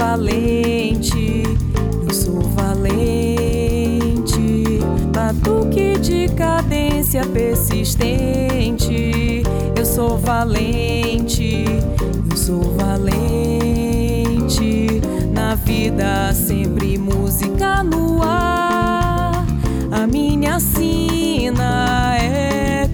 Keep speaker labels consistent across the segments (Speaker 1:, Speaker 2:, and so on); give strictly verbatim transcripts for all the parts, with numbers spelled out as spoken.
Speaker 1: valente, eu sou valente. Batuque de cadência persistente, eu sou valente, eu sou valente. Na vida sempre música no ar, a minha sina é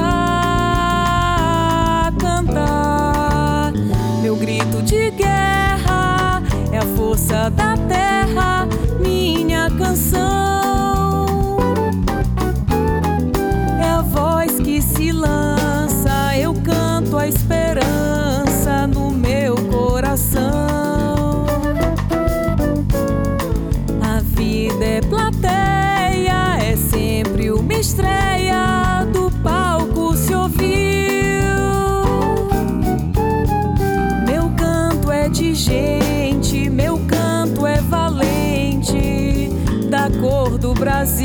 Speaker 1: cantar, cantar. Meu grito de guerra é a força da terra, minha canção é a voz que se lança, eu canto a esperança no meu coração. A vida é plateia, é sempre uma estreia, do palco se ouviu. Meu canto é de gente, meu canto é valente, da cor do Brasil.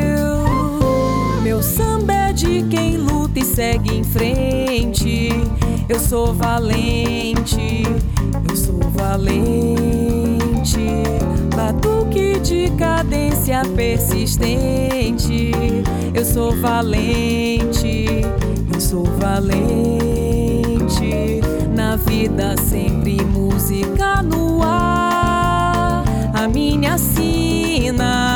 Speaker 1: Meu samba é de quem luta e segue em frente, eu sou valente, eu sou valente. Batuque de cadência persistente, eu sou valente, eu sou valente. Na vida sempre música no ar, a minha sina